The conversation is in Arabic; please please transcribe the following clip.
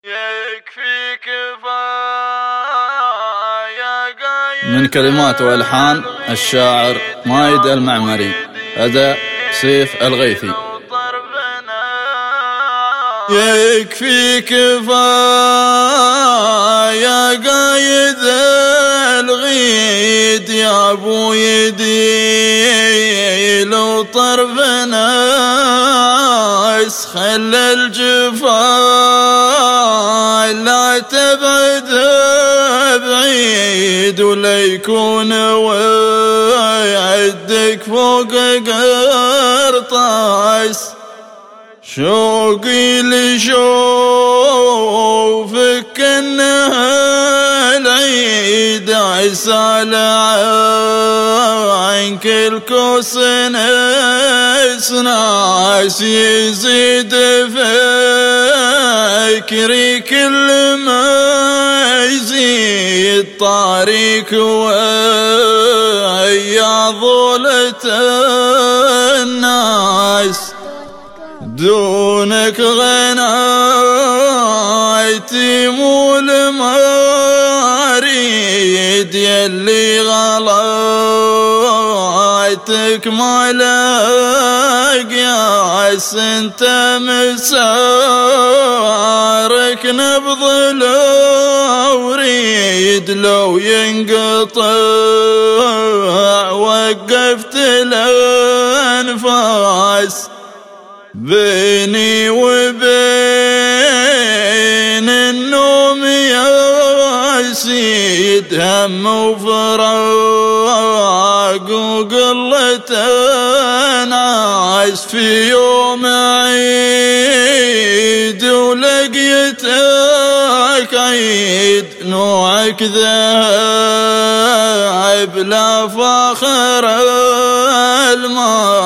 من كلمات والحان الشاعر مايد المعمري، أداء سيف الغيثي. يكفي كفاية قايد الغيد يا ابو يدي لو طرفنا خل الجفا لا تبعد بعيد ولا يكون ويعدك فوق قرطاس. شوقي لشوفك انها العيد عسى عنك الكوس ناس يزيد فكري كل ما يزيد طاريك ويا ظلة الناس. دونك غنايتي مول مريد يلي غلايتك ما لاقياس انت مسارك نبض لو ريد لو ينقطع وقفت الانفاس. بيني وبين النوم يا سيد هم وفراق وقلة ناس. في يوم عيد ولقيتك عيد نوعك ذهب لا فاخر الماء.